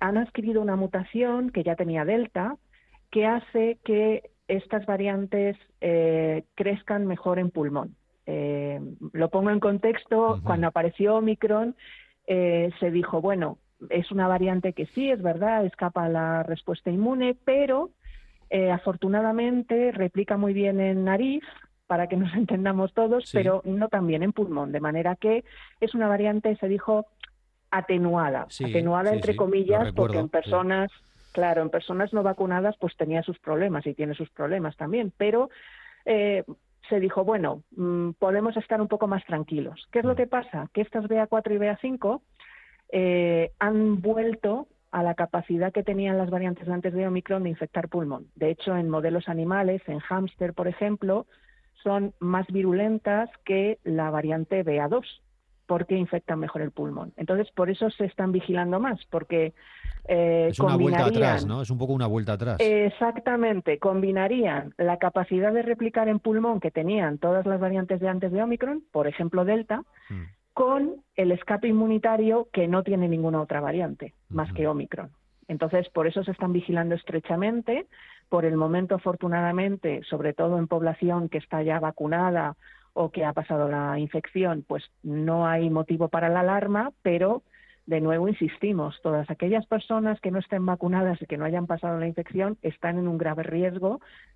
han adquirido una mutación que ya tenía Delta, que hace que estas variantes crezcan mejor en pulmón. Lo pongo en contexto, cuando apareció Omicron, se dijo, bueno, es una variante que sí, es verdad, escapa a la respuesta inmune, pero afortunadamente replica muy bien en nariz, para que nos entendamos todos, Sí. pero no tan bien en pulmón, de manera que es una variante, se dijo, atenuada Sí, sí, entre sí, lo comillas, porque en recuerdo, sí. personas, claro, en personas no vacunadas pues tenía sus problemas y tiene sus problemas también, pero eh, se dijo, bueno, podemos estar un poco más tranquilos. ¿Qué es lo que pasa? Que estas BA4 y BA5 han vuelto a la capacidad que tenían las variantes de antes de Omicron de infectar pulmón. De hecho, en modelos animales, en hámster, por ejemplo, son más virulentas que la variante BA2, porque infectan mejor el pulmón. Entonces, por eso se están vigilando más, porque Es una vuelta atrás, combinarían, ¿no? Es un poco una vuelta atrás. exactamente, combinarían la capacidad de replicar en pulmón que tenían todas las variantes de antes de Omicron, por ejemplo Delta, Mm, con el escape inmunitario que no tiene ninguna otra variante, más ujú. que Omicron. Entonces, por eso se están vigilando estrechamente. Por el momento, afortunadamente, sobre todo en población que está ya vacunada o que ha pasado la infección, pues no hay motivo para la alarma, pero de nuevo insistimos, todas aquellas personas que no estén vacunadas y que no hayan pasado la infección están en un grave riesgo